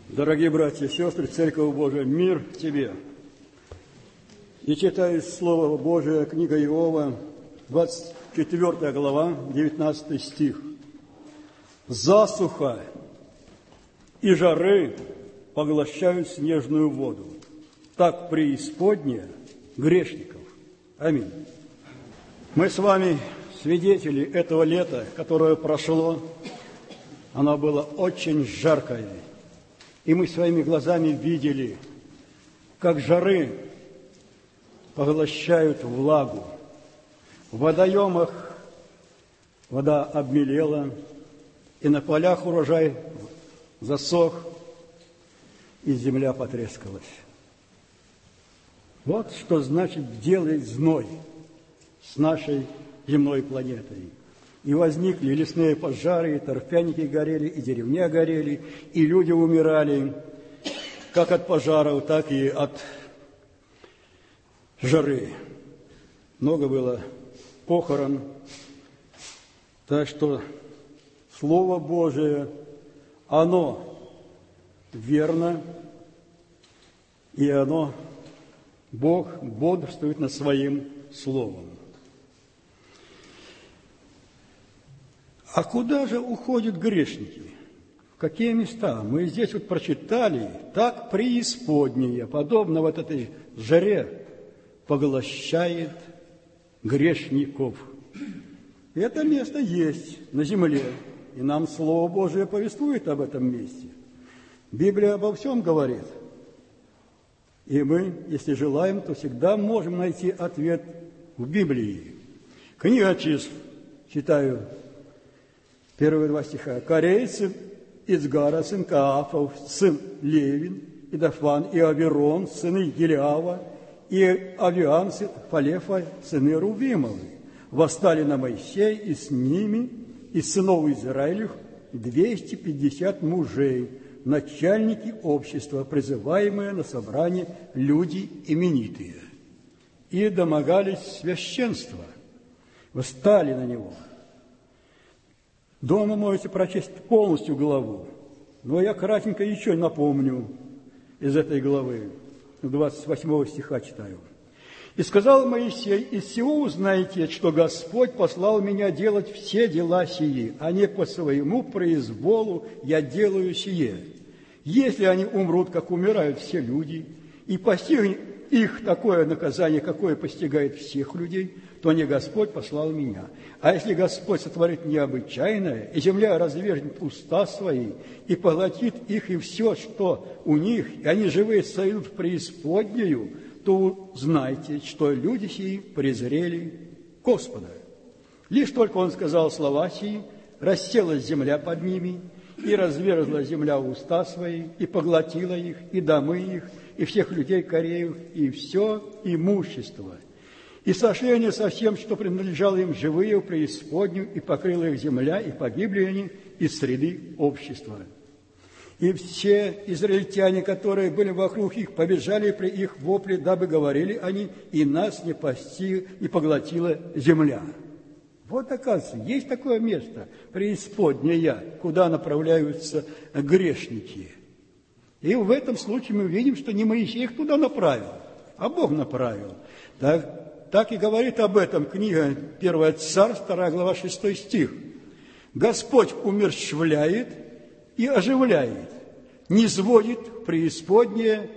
Дорогие братья и сестры, Церковь Божия, мир тебе! И читаю Слово Божие, книга Иова, 24 глава, 19 стих. «Засуха и жары поглощают снежную воду, так преисподняя грешников». Аминь. Мы с вами свидетели этого лета, которое прошло. Оно было очень жаркое. И мы своими глазами видели, как жары поглощают влагу. В водоемах вода обмелела, и на полях урожай засох, и земля потрескалась. Вот что значит делает зной с нашей земной планетой. И возникли лесные пожары, и торфяники горели, и деревня горели, и люди умирали, как от пожаров, так и от жары. Много было похорон. Так что Слово Божие, оно верно, и оно, Бог бодрствует над Своим Словом. А куда же уходят грешники? В какие места? Мы здесь вот прочитали, так преисподняя, подобно вот этой жаре, поглощает грешников. И это место есть на земле, и нам Слово Божие повествует об этом месте. Библия обо всем говорит. И мы, если желаем, то всегда можем найти ответ в Библии. Книга Чисел, читаю, первые два стиха. «Корейцы Ицгара, сын Каафов, сын Левин, и Дафан, и Аверон, сыны Гилеава, и Авиан, сын Фалефа, сыны Рувимовы, восстали на Моисея, и с ними, из сынов Израилев, 250 мужей, начальники общества, призываемые на собрание люди именитые, и домогались священства, восстали на него». Дома можете прочесть полностью главу, но я кратенько еще напомню из этой главы, 28 стиха читаю. «И сказал Моисей, из всего узнаете, что Господь послал меня делать все дела сии, а не по своему произволу я делаю сие. Если они умрут, как умирают все люди, и постигнет их такое наказание, какое постигает всех людей, то не Господь послал меня. А если Господь сотворит необычайное, и земля разверзнет уста свои, и поглотит их и все, что у них, и они живые сойдут в преисподнюю, то знайте, что люди сии презрели Господа». Лишь только он сказал слова сии, расселась земля под ними, и разверзла земля уста свои, и поглотила их, и домы их, и всех людей Кореев, и все имущество. И сошли они со всем, что принадлежало им живые в преисподнюю, и покрыла их земля, и погибли они из среды общества. И все израильтяне, которые были вокруг их, побежали при их вопле, дабы говорили они, и нас не поглотила земля. Вот, оказывается, есть такое место, преисподняя, куда направляются грешники. И в этом случае мы видим, что не Моисей их туда направил, а Бог направил. Так и говорит об этом книга 1 Царств, 2 глава, 6 стих. «Господь умерщвляет и оживляет, низводит в преисподнюю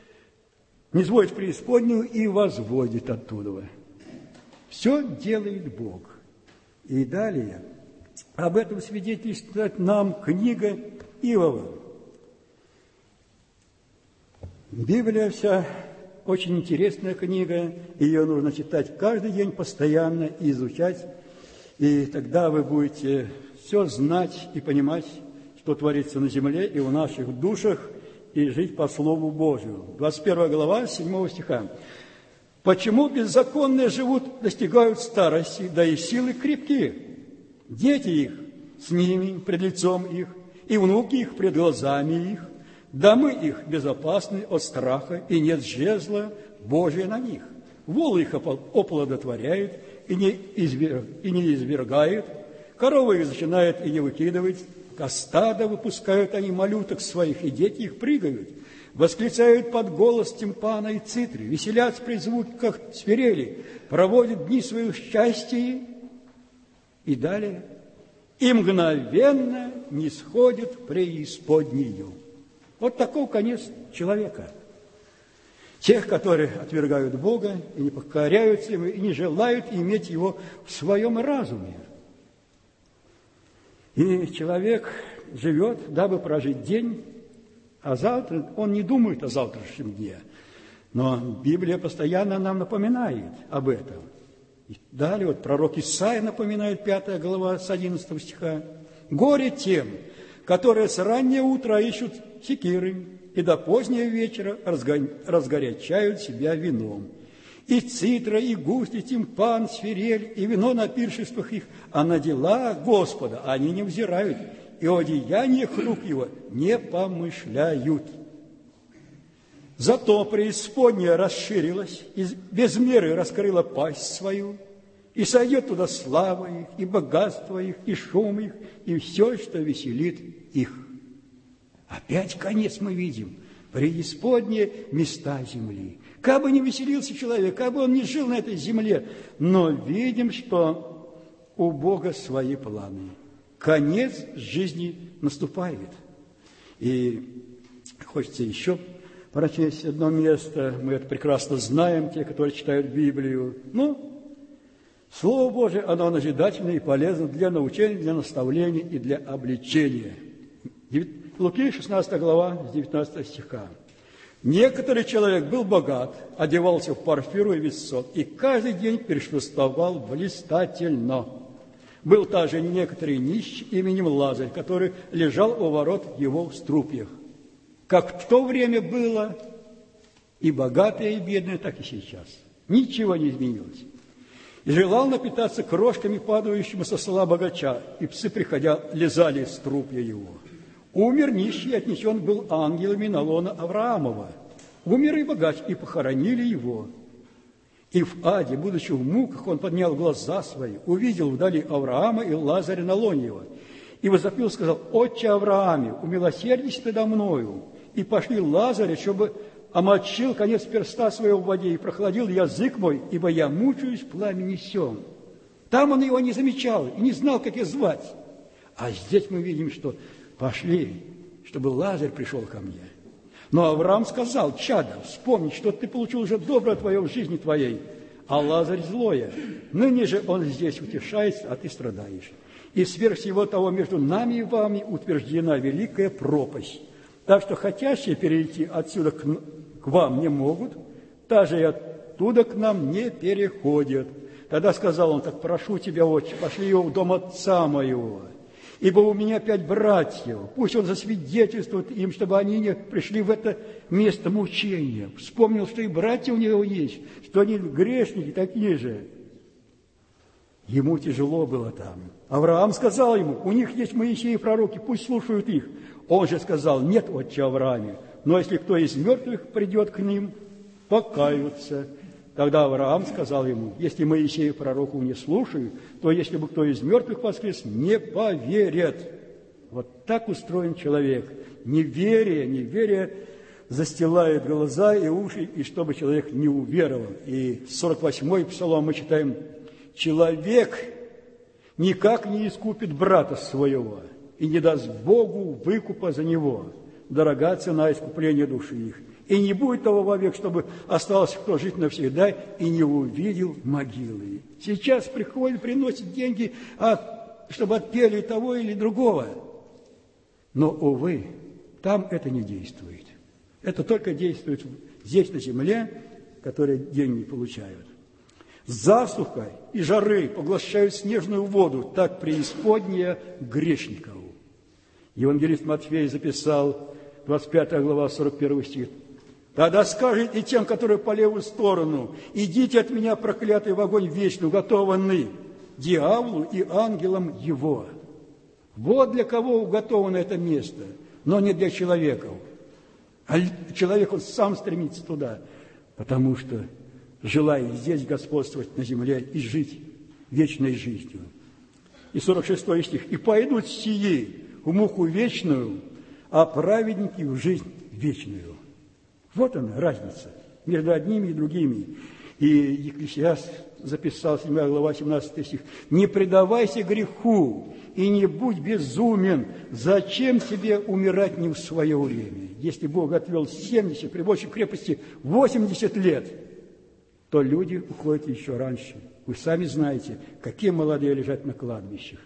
и возводит оттуда». Все делает Бог. И далее об этом свидетельствует нам книга Иова. Библия вся очень интересная книга, ее нужно читать каждый день постоянно и изучать, и тогда вы будете все знать и понимать, что творится на земле и в наших душах, и жить по Слову Божию. 21 глава, 7 стиха. «Почему беззаконные живут, достигают старости, да и силы крепкие? Дети их с ними, пред лицом их, и внуки их пред глазами их. Домы их безопасны от страха, и нет жезла Божия на них. Волы их оплодотворяют и не извергают, коровы их зачинают и не выкидывают, Как стадо выпускают они малюток своих, и дети их прыгают. Восклицают под голос тимпана и цитры, веселятся при звуках свирели, проводят дни своих счастья и далее. И мгновенно нисходят в преисподнюю. Вот таков конец человека. Тех, которые отвергают Бога и не покоряются Ему, и не желают иметь Его в своем разуме. И человек живет, дабы прожить день, а завтра он не думает о завтрашнем дне. Но Библия постоянно нам напоминает об этом. И далее вот пророк Исаия напоминает, 5 глава с 11 стиха. «Горе тем, которые с раннего утра ищут секиры, и до позднего вечера разгорячают себя вином. И цитра, и гусь, и тимпан, свирель, и вино на пиршествах их, а на дела Господа они не взирают, и о деяниях рук Его не помышляют. Зато преисподняя расширилась, и без меры раскрыла пасть свою, и сойдет туда слава их, и богатство их, и шум их, и все, что веселит их». Опять конец мы видим. Преисподние места земли. Как бы ни веселился человек, как бы он ни жил на этой земле, но видим, что у Бога свои планы. Конец жизни наступает. И хочется еще прочесть одно место. Мы это прекрасно знаем, те, которые читают Библию. Слово Божие, оно назидательно и полезно для научения, для наставления и для обличения. Луки, 16 глава, с 19 стиха. «Некоторый человек был богат, одевался в парфиру и висот, и каждый день перешествовал блистательно. Был также некоторый нищий именем Лазарь, который лежал у ворот его в струпьях. Как в то время было и богатые, и бедные, так и сейчас. Ничего не изменилось. И желал напитаться крошками, падающими со стола богача, и псы, приходя, лизали струпья его. Умер нищий, отнесен был ангелами на лоно Авраамова. Умер и богач, и похоронили его. И в аде, будучи в муках, он поднял глаза свои, увидел вдали Авраама и Лазаря на лоне его. И возопил, сказал: «Отче Аврааме, умилосердись надо мною, и пошли Лазаря, чтобы омочил конец перста своего в воде и прохладил язык мой, ибо я мучаюсь в пламени сем». Там он его не замечал и не знал, как его звать. А здесь мы видим, что пошли, чтобы Лазарь пришел ко мне. Но Авраам сказал: «Чадо, вспомни, что ты получил уже доброе твое в жизни твоей, а Лазарь злое. Ныне же он здесь утешается, а ты страдаешь. И сверх всего того между нами и вами утверждена великая пропасть. Так что хотящие перейти отсюда к вам не могут, даже и оттуда к нам не переходят». Тогда сказал он: «Так прошу тебя, отче, пошли его в дом отца моего, ибо у меня 5 братьев, пусть он засвидетельствует им, чтобы они не пришли в это место мучения». Вспомнил, что и братья у него есть, что они грешники такие же. Ему тяжело было там. Авраам сказал ему: «У них есть Моисей и пророки, пусть слушают их». Он же сказал: «Нет, отче Аврааме, но если кто из мертвых придет к ним, покаются». Тогда Авраам сказал ему: «Если Моисею пророку не слушают, то если бы кто из мертвых воскрес, не поверят». Вот так устроен человек. Неверие застилает глаза и уши, и чтобы человек не уверовал. И 48-й псалом мы читаем: «Человек никак не искупит брата своего и не даст Богу выкупа за него. Дорога цена искупления души их. И не будет того вовек, чтобы остался кто жить навсегда и не увидел могилы». Сейчас приходят, приносят деньги, чтобы отпели того или другого. Но, увы, там это не действует. Это только действует здесь, на земле, которые деньги получают. Засуха и жары поглощают снежную воду, так преисподняя грешников. Евангелист Матфей записал, 25 глава, 41 стих: «Тогда скажет и тем, которые по левую сторону: идите от меня, проклятый, в огонь вечный, уготованный дьяволу и ангелам его». Вот для кого уготовано это место, но не для человеков. А человек, он сам стремится туда, потому что желает здесь господствовать на земле и жить вечной жизнью. И 46 стих: «И пойдут сии в муку вечную, а праведники в жизнь вечную. Вот она разница между одними и другими. И Екклесиаст записал, 7 глава, 17 стих. «Не предавайся греху и не будь безумен. Зачем тебе умирать не в свое время?» Если Бог отвел 70, при большей крепости 80 лет, то люди уходят еще раньше. Вы сами знаете, какие молодые лежат на кладбищах.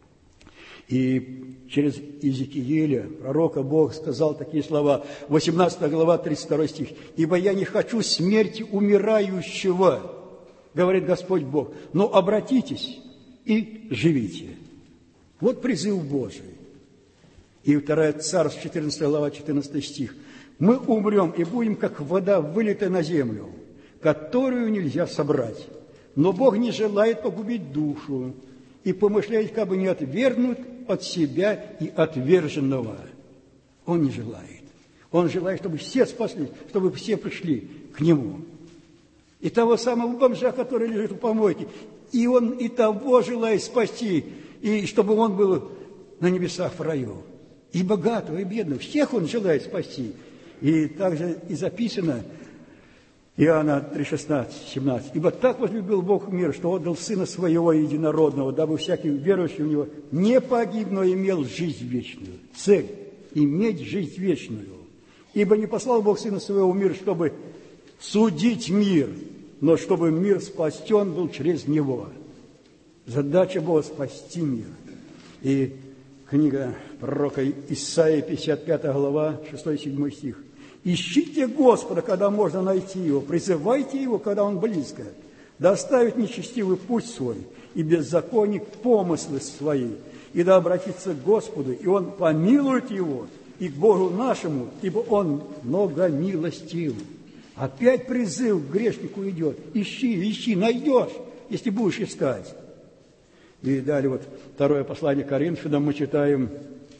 И через Иезекииля, пророка, Бог сказал такие слова, 18 глава, 32 стих. «Ибо я не хочу смерти умирающего, говорит Господь Бог, но обратитесь и живите». Вот призыв Божий. И 2 Царств, 14 глава, 14 стих. «Мы умрем и будем, как вода, вылитая на землю, которую нельзя собрать. Но Бог не желает погубить душу, и помышляет, как бы не отвергнуть от себя и отверженного». Он не желает. Он желает, чтобы все спаслись, чтобы все пришли к Нему. И того самого бомжа, который лежит у помойки, и он и того желает спасти, и чтобы он был на небесах в раю. И богатого, и бедного, всех он желает спасти. И также и записано, Иоанна 3,16, 17. «Ибо так возлюбил Бог мир, что отдал Сына Своего Единородного, дабы всякий верующий в Него не погиб, но имел жизнь вечную». Цель – иметь жизнь вечную. «Ибо не послал Бог Сына Своего в мир, чтобы судить мир, но чтобы мир спасен был через Него». Задача Бога – спасти мир. И книга пророка Исаии, 55 глава, 6-7 стих. «Ищите Господа, когда можно найти Его, призывайте Его, когда Он близко, да оставит нечестивый путь свой, и беззаконник помыслы свои, и да обратится к Господу, и Он помилует его, и к Богу нашему, ибо Он многомилостив». Опять призыв к грешнику идет. Ищи, найдешь, если будешь искать. И далее вот второе послание Коринфянам мы читаем: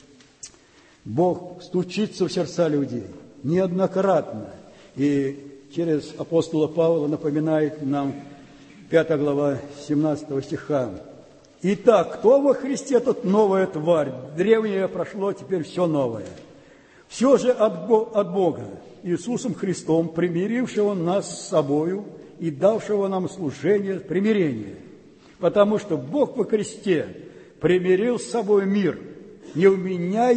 Бог стучится в сердца людей неоднократно. И через апостола Павла напоминает нам 5 глава 17 стиха. «Итак, кто во Христе, тот новая тварь. Древнее прошло, теперь все новое. Все же от Бога, Иисусом Христом, примирившего нас с собою и давшего нам служение примирения. Потому что Бог во Христе примирил с собой мир, не уменяя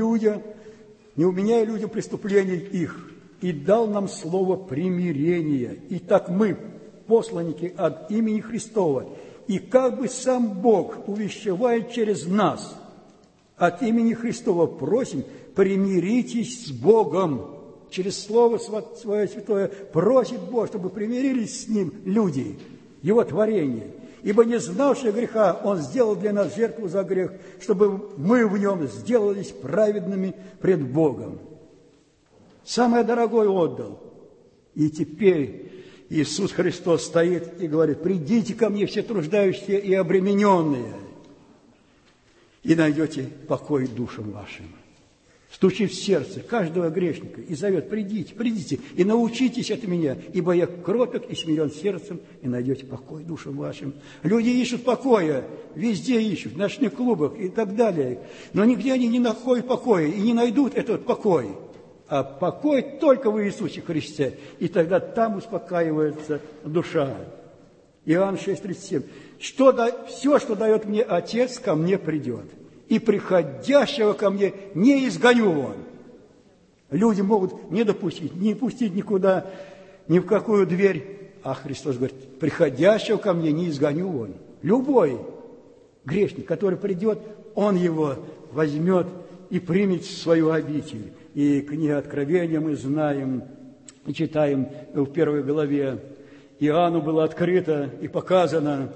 людям преступлений их, и дал нам слово примирения. Итак, мы, посланники от имени Христова, и как бы сам Бог увещевает через нас, от имени Христова просим, примиритесь с Богом». Через Слово Свое Святое просит Бог, чтобы примирились с Ним люди, Его творение. «Ибо не знавшие греха Он сделал для нас жертву за грех, чтобы мы в Нем сделались праведными пред Богом». Самое дорогое отдал. И теперь Иисус Христос стоит и говорит: «Придите ко мне, все труждающиеся и обремененные, и найдете покой душам вашим». Стучит в сердце каждого грешника и зовет: «Придите, придите и научитесь от меня, ибо я кроток и смирен сердцем, и найдете покой душам вашим». Люди ищут покоя, везде ищут, в ночных клубах и так далее, но нигде они не находят покоя и не найдут этот покой. А покой только в Иисусе Христе, и тогда там успокаивается душа. Иоанн 6,37. «Все, что дает мне Отец, ко мне придет, и приходящего ко мне не изгоню вон». Люди могут не допустить, не пустить никуда, ни в какую дверь. А Христос говорит: приходящего ко мне не изгоню вон. Любой грешник, который придет, он его возьмет и примет в свою обитель. И книга Откровения мы знаем и читаем в 1 главе. Иоанну было открыто и показано,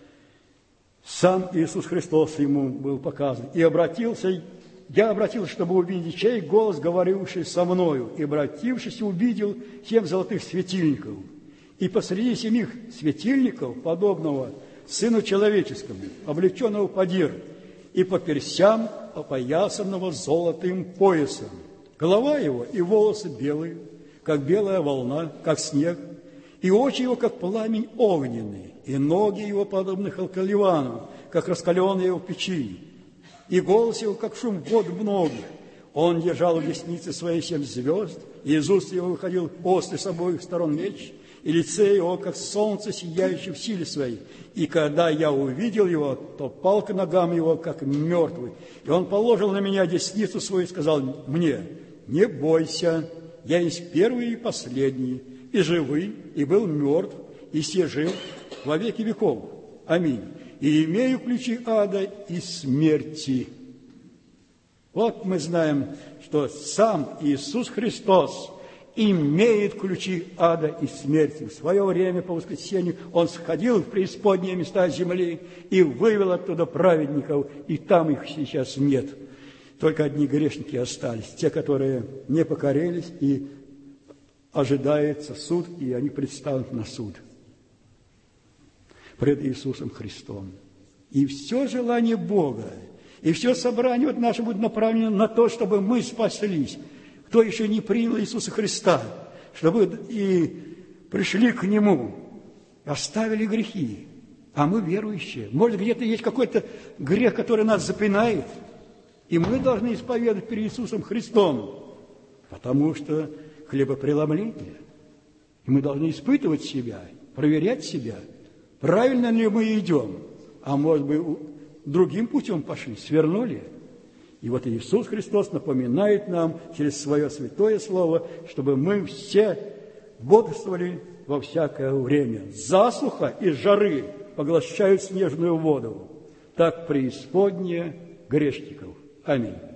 сам Иисус Христос ему был показан. «И я обратился, чтобы увидеть, чей голос, говоривший со мною. И, обратившись, увидел 7 золотых светильников. И посреди 7 светильников, подобного Сыну Человеческому, облеченного подир, и по персям опоясанного золотым поясом. Голова его и волосы белые, как белая волна, как снег, и очи его, как пламень огненный, и ноги его, подобны халкаливану, как раскаленные в печи. и голос его, как шум вод много. Он держал в деснице своей 7 звезд, и из уст его выходил острый с обоих сторон меч, и лице его, как солнце, сияющее в силе своей. И когда я увидел его, то пал к ногам его, как мертвый. И он положил на меня десницу свою и сказал мне: не бойся, я есть первый и последний, и живый, и был мертв, и се жив во веки веков. Аминь. И имею ключи ада и смерти. Вот мы знаем, что сам Иисус Христос имеет ключи ада и смерти. В свое время по воскресенью Он сходил в преисподние места земли и вывел оттуда праведников, и там их сейчас нет. Только одни грешники остались, те, которые не покорились, и ожидается суд, и они предстанут на суд пред Иисусом Христом. И все желание Бога, и все собрание вот наше будет направлено на то, чтобы мы спаслись. Кто еще не принял Иисуса Христа, чтобы и пришли к Нему, оставили грехи, а мы верующие. Может, где-то есть какой-то грех, который нас запинает, и мы должны исповедать перед Иисусом Христом, потому что хлебопреломление. И мы должны испытывать себя, проверять себя, правильно ли мы идем, а может быть, другим путем пошли, свернули. И вот Иисус Христос напоминает нам через свое святое слово, чтобы мы все бодрствовали во всякое время. Засуха и жары поглощают снежную воду, так преисподняя грешников. Аминь.